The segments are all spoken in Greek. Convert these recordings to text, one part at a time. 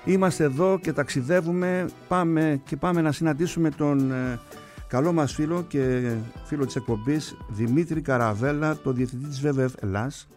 Είμαστε εδώ και ταξιδεύουμε, πάμε να συναντήσουμε τον καλό μας φίλο και φίλο της εκπομπής Δημήτρη Καραβέλα, τον Διευθυντή της WWF Ελλάς,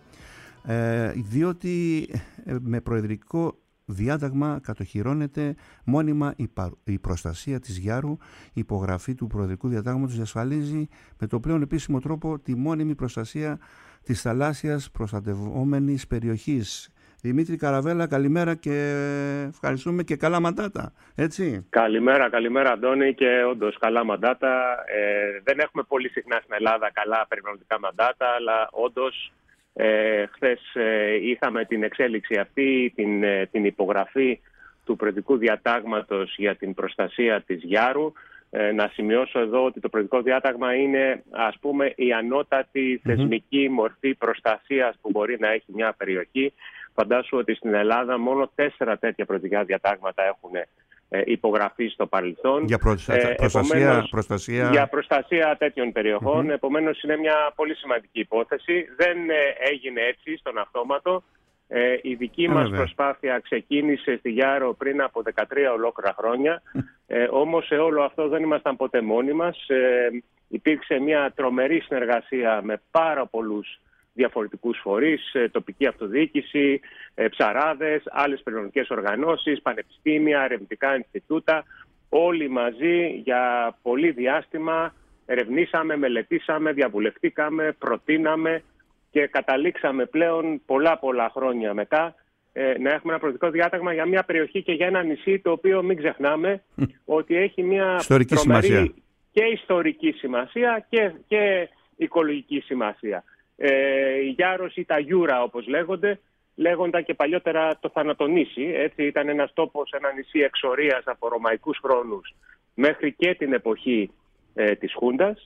διότι με προεδρικό διάταγμα κατοχυρώνεται μόνιμα η προστασία της Γιάρου. Η υπογραφή του προεδρικού διατάγματος διασφαλίζει με το πλέον επίσημο τρόπο τη μόνιμη προστασία της θαλάσσιας προστατευόμενης περιοχής. Δημήτρη Καραβέλα, καλημέρα και ευχαριστούμε και καλά μαντάτα, έτσι. Καλημέρα Αντώνη, και όντως καλά μαντάτα. Δεν έχουμε πολύ συχνά στην Ελλάδα καλά περιβαλλοντικά μαντάτα, αλλά όντως χθες είχαμε την εξέλιξη αυτή, την υπογραφή του προεδρικού διατάγματος για την προστασία της Γιάρου. Να σημειώσω εδώ ότι το προεδρικό διάταγμα είναι, ας πούμε, η ανώτατη θεσμική μορφή προστασίας που μπορεί να έχει μια περιοχή. Φαντάσου ότι στην Ελλάδα μόνο 4 τέτοια προεδρικά διατάγματα έχουν υπογραφεί στο παρελθόν. Για προστασία για προστασία τέτοιων περιοχών. Επομένως είναι μια πολύ σημαντική υπόθεση. Δεν έγινε έτσι στον αυτόματο. Η δική μας προσπάθεια ξεκίνησε στη Γιάρο πριν από 13 ολόκληρα χρόνια. Όμως σε όλο αυτό δεν ήμασταν ποτέ μόνοι μας. Υπήρξε μια τρομερή συνεργασία με πάρα πολλούς διαφορετικούς φορείς, τοπική αυτοδιοίκηση, ψαράδες, άλλες περιβαλλοντικές οργανώσεις, πανεπιστήμια, ερευνητικά Ινστιτούτα. Όλοι μαζί για πολύ διάστημα ερευνήσαμε, μελετήσαμε, διαβουλευτήκαμε, προτείναμε και καταλήξαμε πλέον πολλά χρόνια μετά να έχουμε ένα προεδρικό διάταγμα για μια περιοχή και για ένα νησί, το οποίο μην ξεχνάμε ότι έχει μια τρομερή και ιστορική σημασία και οικολογική σημασία. Η Γιάρος ή τα Γιούρα, όπως λέγονταν και παλιότερα το Θανατονήσι. Έτσι, ήταν ένας τόπος, ένα νησί εξορίας από ρωμαϊκούς χρόνους μέχρι και την εποχή της Χούντας.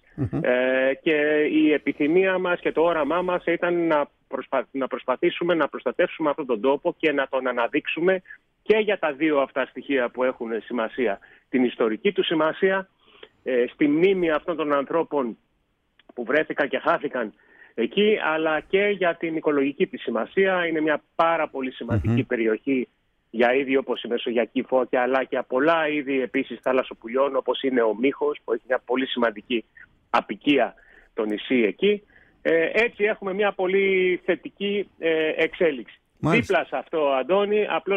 Και η επιθυμία μας και το όραμά μας ήταν να προσπαθήσουμε να προστατεύσουμε αυτόν τον τόπο και να τον αναδείξουμε και για τα δύο αυτά στοιχεία που έχουν σημασία. Την ιστορική του σημασία, στη μνήμη αυτών των ανθρώπων που βρέθηκαν και χάθηκαν εκεί, αλλά και για την οικολογική της σημασία. Είναι μια πάρα πολύ σημαντική περιοχή για είδη όπως η μεσογειακή φώκια, αλλά και πολλά είδη επίσης θαλασσοπουλιών, όπως είναι ο μύχος, που έχει μια πολύ σημαντική απικία το νησί εκεί. Έτσι έχουμε μια πολύ θετική εξέλιξη. Δίπλα σε αυτό, Αντώνη, απλώς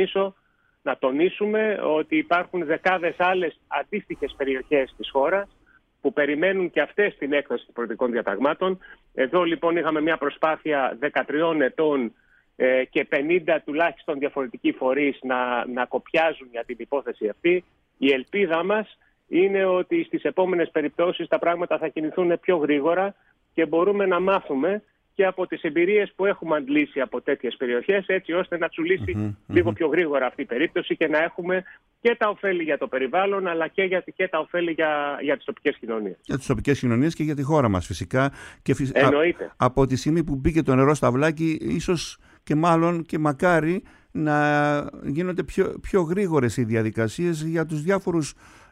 να τονίσουμε ότι υπάρχουν δεκάδες άλλες αντίστοιχες περιοχές της χώρας που περιμένουν και αυτές την έκδοση των προεδρικών διαταγμάτων. Εδώ λοιπόν είχαμε μια προσπάθεια 13 ετών και 50 τουλάχιστον διαφορετικοί φορείς να κοπιάζουν για την υπόθεση αυτή. Η ελπίδα μας είναι ότι στις επόμενες περιπτώσεις τα πράγματα θα κινηθούν πιο γρήγορα και μπορούμε να μάθουμε και από τις εμπειρίες που έχουμε αντλήσει από τέτοιες περιοχές, έτσι ώστε να τσουλήσει λίγο πιο γρήγορα αυτή η περίπτωση και να έχουμε και τα ωφέλη για το περιβάλλον, αλλά και τα ωφέλη για τις τοπικές κοινωνίες. Για τις τοπικές κοινωνίες και για τη χώρα μας φυσικά. Και εννοείται. Από τη στιγμή που μπήκε το νερό στα βλάκι, ίσως και μάλλον και μακάρι να γίνονται πιο γρήγορες οι διαδικασίες για τους διάφορους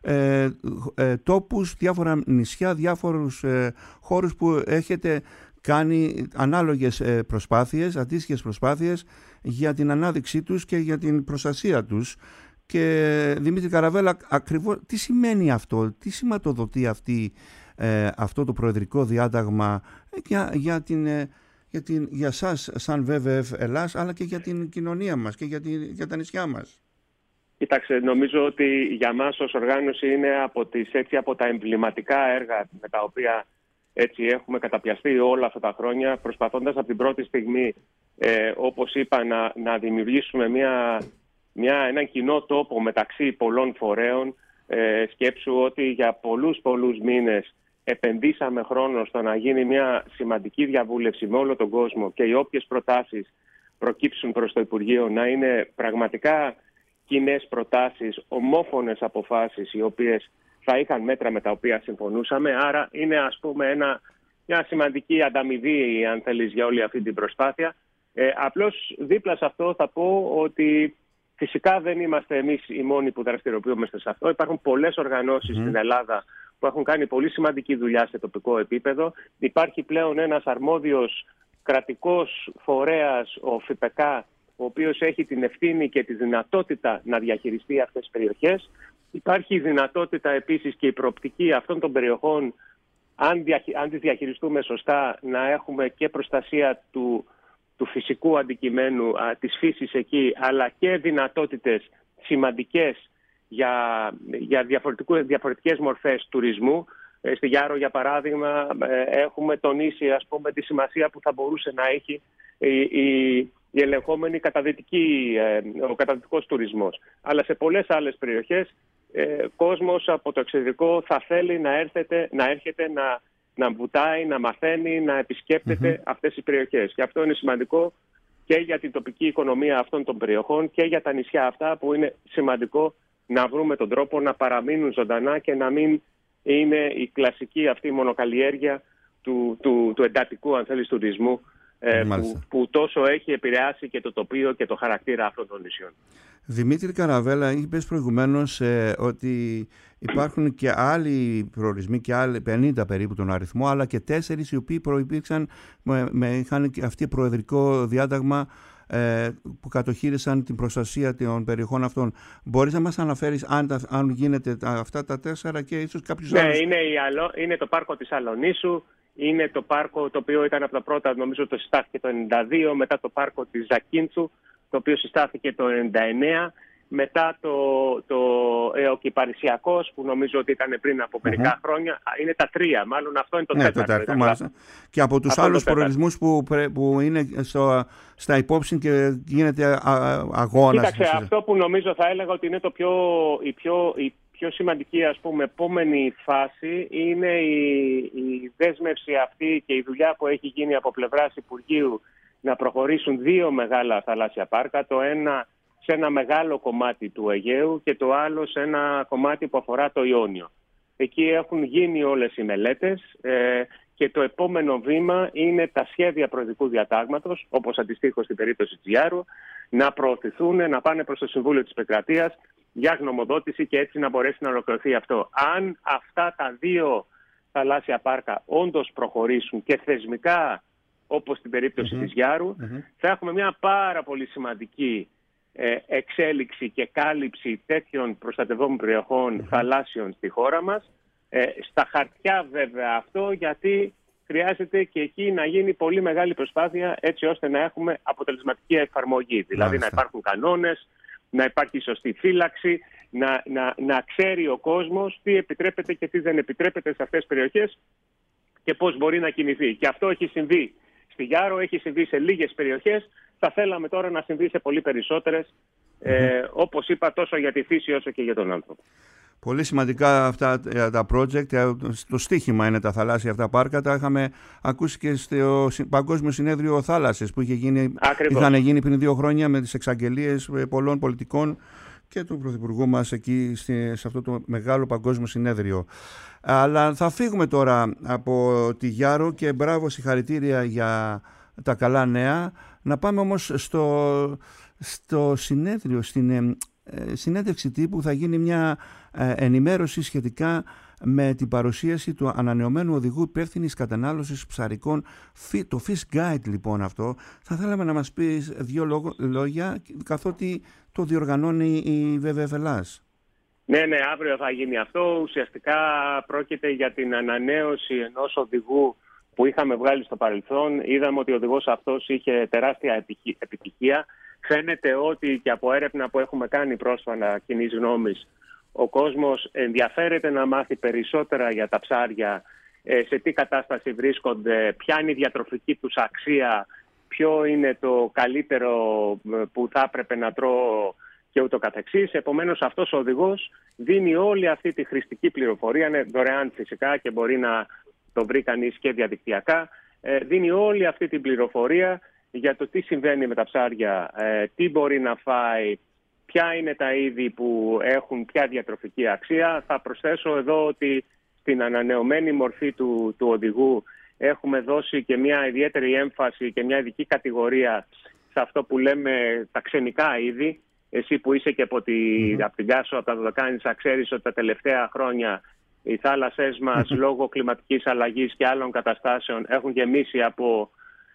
τόπους, διάφορα νησιά, διάφορους χώρους που έχετε κάνει ανάλογες προσπάθειες, αντίστοιχες προσπάθειες για την ανάδειξή τους και για την προστασία τους. Και Δημήτρη Καραβέλα, ακριβώς τι σημαίνει αυτό, τι σηματοδοτεί αυτό το προεδρικό διάταγμα για σας σαν WWF Ελλάς, αλλά και για την κοινωνία μας και για τα νησιά μας? Κοιτάξτε, νομίζω ότι για μας ως οργάνωση είναι από τα εμβληματικά έργα με τα οποία έτσι έχουμε καταπιαστεί όλα αυτά τα χρόνια, προσπαθώντας από την πρώτη στιγμή, όπως είπα, να δημιουργήσουμε έναν κοινό τόπο μεταξύ πολλών φορέων. Σκέψου ότι για πολλούς μήνες επενδύσαμε χρόνο στο να γίνει μια σημαντική διαβούλευση με όλο τον κόσμο και οι όποιες προτάσεις προκύψουν προς το Υπουργείο να είναι πραγματικά κοινές προτάσεις, ομόφωνες αποφάσεις, οι οποίες θα είχαν μέτρα με τα οποία συμφωνούσαμε. Άρα είναι, ας πούμε, μια σημαντική ανταμοιβή, αν θέλεις, για όλη αυτή την προσπάθεια. Απλώς δίπλα σε αυτό θα πω ότι φυσικά δεν είμαστε εμείς οι μόνοι που δραστηριοποιούμαστε σε αυτό. Υπάρχουν πολλές οργανώσεις στην Ελλάδα που έχουν κάνει πολύ σημαντική δουλειά σε τοπικό επίπεδο. Υπάρχει πλέον ένας αρμόδιος κρατικός φορέας, ο ΦΠΚ, ο οποίος έχει την ευθύνη και τη δυνατότητα να διαχειριστεί αυτές τις περιοχές. Υπάρχει η δυνατότητα επίσης και η προοπτική αυτών των περιοχών, αν τις διαχειριστούμε σωστά, να έχουμε και προστασία του φυσικού αντικειμένου, της φύσης εκεί, αλλά και δυνατότητες σημαντικές για διαφορετικές μορφές τουρισμού. Στη Γιάρο, για παράδειγμα, έχουμε τονίσει, ας πούμε, τη σημασία που θα μπορούσε να έχει η ελεγχόμενη ο καταδυτικός τουρισμός. Αλλά σε πολλές άλλες περιοχές, κόσμος από το εξωτερικό θα θέλει να έρχεται να βουτάει, να μαθαίνει, να επισκέπτεται αυτές τις περιοχές. Και αυτό είναι σημαντικό και για την τοπική οικονομία αυτών των περιοχών και για τα νησιά αυτά, που είναι σημαντικό να βρούμε τον τρόπο να παραμείνουν ζωντανά και να μην είναι η κλασική αυτή μονοκαλλιέργεια του εντατικού, αν θέλεις, τουρισμού, που τόσο έχει επηρεάσει και το τοπίο και το χαρακτήρα αυτών των νησιών. Δημήτρη Καραβέλα, είπες προηγουμένως ότι υπάρχουν και άλλοι προορισμοί, και άλλοι 50 περίπου τον αριθμό, αλλά και 4 οι οποίοι προϋπήρξαν, είχαν αυτή προεδρικό διάταγμα που κατοχύρισαν την προστασία των περιοχών αυτών. Μπορείς να μας αναφέρεις αν γίνεται αυτά τα 4 και ίσως κάποιους άλλους? Ναι, είναι το πάρκο της Αλονίσου, είναι το πάρκο το οποίο ήταν από τα πρώτα, νομίζω το συστάθηκε το 1992, μετά το πάρκο της Ζακίνθου, το οποίο συστάθηκε το 1999, μετά το Εοκυπαρισιακός, που νομίζω ότι ήταν πριν από μερικά χρόνια. Είναι τα 3, μάλλον αυτό είναι το 4. Και από τους άλλους προορισμούς που είναι στα υπόψη και γίνεται αγώνας. Κοίταξε, αυτό που νομίζω θα έλεγα ότι είναι η πιο σημαντική, ας πούμε, επόμενη φάση είναι η δέσμευση αυτή και η δουλειά που έχει γίνει από πλευράς Υπουργείου να προχωρήσουν 2 μεγάλα θαλάσσια πάρκα, το ένα σε ένα μεγάλο κομμάτι του Αιγαίου και το άλλο σε ένα κομμάτι που αφορά το Ιόνιο. Εκεί έχουν γίνει όλες οι μελέτες και το επόμενο βήμα είναι τα σχέδια προεδρικού διατάγματος, όπως αντιστοίχως στην περίπτωση της Γιάρου, να προωθηθούν, να πάνε προς το Συμβούλιο της Επικρατείας για γνωμοδότηση και έτσι να μπορέσει να ολοκληρωθεί αυτό. Αν αυτά τα 2 θαλάσσια πάρκα όντως προχωρήσουν και θεσμικά, όπως στην περίπτωση της Γιάρου, θα έχουμε μια πάρα πολύ σημαντική εξέλιξη και κάλυψη τέτοιων προστατευόμενων περιοχών θαλάσσιων στη χώρα μας. Στα χαρτιά βέβαια αυτό, γιατί χρειάζεται και εκεί να γίνει πολύ μεγάλη προσπάθεια έτσι ώστε να έχουμε αποτελεσματική εφαρμογή. Δηλαδή να υπάρχουν κανόνες, να υπάρχει σωστή φύλαξη, να ξέρει ο κόσμος τι επιτρέπεται και τι δεν επιτρέπεται σε αυτές τις περιοχές και πώς μπορεί να κινηθεί. Και αυτό έχει συμβεί στη Γιάρο, έχει συμβεί σε λίγες περιοχές. Θα θέλαμε τώρα να συμβεί σε πολύ περισσότερες, όπως είπα, τόσο για τη φύση όσο και για τον άνθρωπο. Πολύ σημαντικά αυτά τα project. Το στίχημα είναι τα θαλάσσια αυτά πάρκα. Τα είχαμε ακούσει και στο Παγκόσμιο Συνέδριο Θάλασσες που είχαν γίνει πριν 2 χρόνια με τις εξαγγελίες πολλών πολιτικών και του Πρωθυπουργού μας εκεί σε αυτό το μεγάλο παγκόσμιο συνέδριο. Αλλά θα φύγουμε τώρα από τη Γιάρο και μπράβο, συγχαρητήρια για τα καλά νέα. Να πάμε όμως στο συνέδριο, στην συνέντευξη τύπου θα γίνει μια ενημέρωση σχετικά με την παρουσίαση του ανανεωμένου οδηγού υπεύθυνης κατανάλωσης ψαρικών, το Fish Guide λοιπόν αυτό. Θα θέλαμε να μας πεις 2 λόγια, καθότι το διοργανώνει η ΒΒΕ-Ελλάς. Ναι, αύριο θα γίνει αυτό. Ουσιαστικά πρόκειται για την ανανέωση ενός οδηγού που είχαμε βγάλει στο παρελθόν. Είδαμε ότι ο οδηγός αυτός είχε τεράστια επιτυχία. Φαίνεται ότι και από έρευνα που έχουμε κάνει πρόσφατα κοινής γνώμης, ο κόσμος ενδιαφέρεται να μάθει περισσότερα για τα ψάρια, σε τι κατάσταση βρίσκονται, ποια είναι η διατροφική τους αξία, ποιο είναι το καλύτερο που θα έπρεπε να τρώω και ούτω καθεξής. Επομένως αυτός ο οδηγός δίνει όλη αυτή τη χρηστική πληροφορία, είναι δωρεάν φυσικά και μπορεί να το βρει κανείς και διαδικτυακά, δίνει όλη αυτή την πληροφορία για το τι συμβαίνει με τα ψάρια, τι μπορεί να φάει, ποια είναι τα είδη που έχουν ποια διατροφική αξία. Θα προσθέσω εδώ ότι στην ανανεωμένη μορφή του οδηγού έχουμε δώσει και μια ιδιαίτερη έμφαση και μια ειδική κατηγορία σε αυτό που λέμε τα ξενικά είδη. Εσύ που είσαι και από την Κάσο, από τα Δωδεκάνησα, ξέρεις ότι τα τελευταία χρόνια οι θάλασσές μας λόγω κλιματικής αλλαγής και άλλων καταστάσεων έχουν γεμίσει από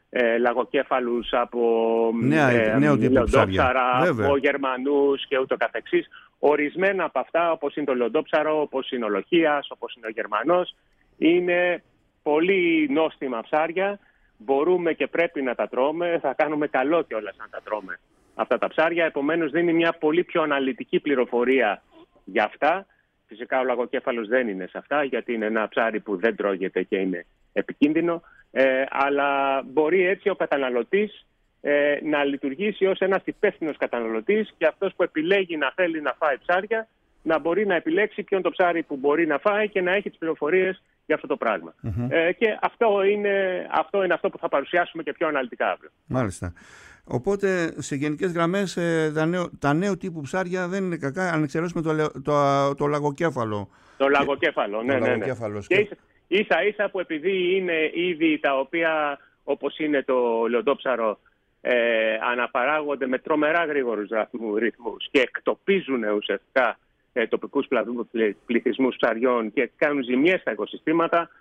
λαγοκέφαλους από λεοντόψαρα, από Γερμανούς και ούτω καθεξής. Ορισμένα από αυτά, όπως είναι το λεοντόψαρο, όπως είναι ο λοχίας, όπως είναι ο Γερμανός, είναι πολύ νόστιμα ψάρια. Μπορούμε και πρέπει να τα τρώμε, θα κάνουμε καλό κιόλας να τα τρώμε αυτά τα ψάρια. Επομένως δίνει μια πολύ πιο αναλυτική πληροφορία για αυτά. Φυσικά ο λαγοκέφαλος δεν είναι σε αυτά, γιατί είναι ένα ψάρι που δεν τρώγεται και είναι επικίνδυνο. Αλλά μπορεί έτσι ο καταναλωτής να λειτουργήσει ως ένας υπεύθυνος καταναλωτής, και αυτός που επιλέγει να θέλει να φάει ψάρια να μπορεί να επιλέξει ποιο είναι το ψάρι που μπορεί να φάει και να έχει τις πληροφορίες για αυτό το πράγμα. Και αυτό είναι αυτό που θα παρουσιάσουμε και πιο αναλυτικά αύριο. Μάλιστα. Οπότε σε γενικές γραμμές τα νέου τύπου ψάρια δεν είναι κακά, αν εξαιρέσουμε το λαγοκέφαλο. Το λαγοκέφαλο, ναι. Και ίσα που επειδή είναι είδη τα οποία, όπως είναι το λεοντόψαρο, αναπαράγονται με τρομερά γρήγορους ρυθμούς και εκτοπίζουν ουσιαστικά τοπικούς πληθυσμούς ψαριών και κάνουν ζημιές στα οικοσυστήματα,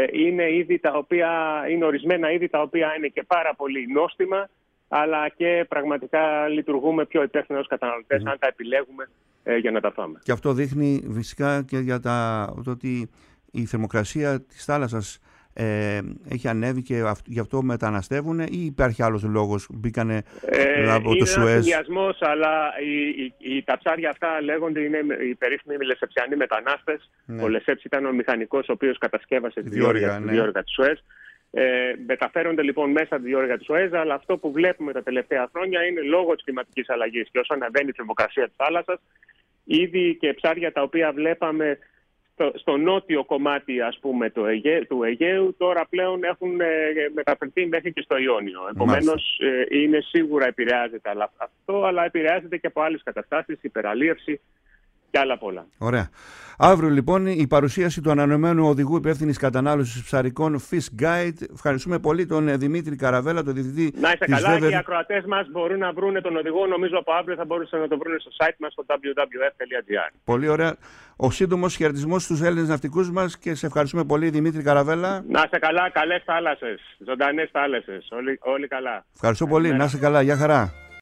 είναι ορισμένα είδη τα οποία είναι και πάρα πολύ νόστιμα, αλλά και πραγματικά λειτουργούμε πιο υπεύθυνοι ως καταναλωτές αν τα επιλέγουμε για να τα φάμε. Και αυτό δείχνει φυσικά και για το ότι η θερμοκρασία της θάλασσας έχει ανέβει και γι' αυτό μεταναστεύουν, ή υπάρχει άλλος λόγος, μπήκανε από το Σουέζ? Είναι ένας συνδυασμός, αλλά τα ψάρια αυτά λέγονται, είναι οι περίφημοι λεσεψιανοί μετανάστες. Ο Λεσέψ ήταν ο μηχανικός ο οποίος κατασκεύασε τη διόρυγα της Σουέζ. Μεταφέρονται λοιπόν μέσα από τη διόρυγα της Σουέζ, αλλά αυτό που βλέπουμε τα τελευταία χρόνια είναι λόγω της κλιματικής αλλαγής και όσο αναβαίνει η θερμοκρασία της θάλασσας, ήδη και ψάρια τα οποία βλέπαμε στο νότιο κομμάτι, ας πούμε, του Αιγαίου, τώρα πλέον έχουν μεταφερθεί μέχρι και στο Ιόνιο. Επομένως, είναι σίγουρα επηρεάζεται αυτό, αλλά επηρεάζεται και από άλλες καταστάσεις, υπεραλίευση και άλλα πολλά. Ωραία. Αύριο λοιπόν η παρουσίαση του ανανεωμένου οδηγού υπεύθυνης κατανάλωσης ψαρικών Fish Guide. Ευχαριστούμε πολύ τον Δημήτρη Καραβέλα, τον διευθυντή. Να είστε καλά, και οι ακροατές μας μπορούν να βρουν τον οδηγό. Νομίζω από αύριο θα μπορούσαν να το βρουν στο site μας, στο www.fr. Πολύ ωραία. Ο σύντομος χαιρετισμός στους Έλληνες ναυτικούς μας και σε ευχαριστούμε πολύ, Δημήτρη Καραβέλα. Να είστε καλά, καλές θάλασσες, ζωντανές θάλασσες. Όλοι καλά. Ευχαριστώ πολύ. Να είστε καλά. Γεια χαρά.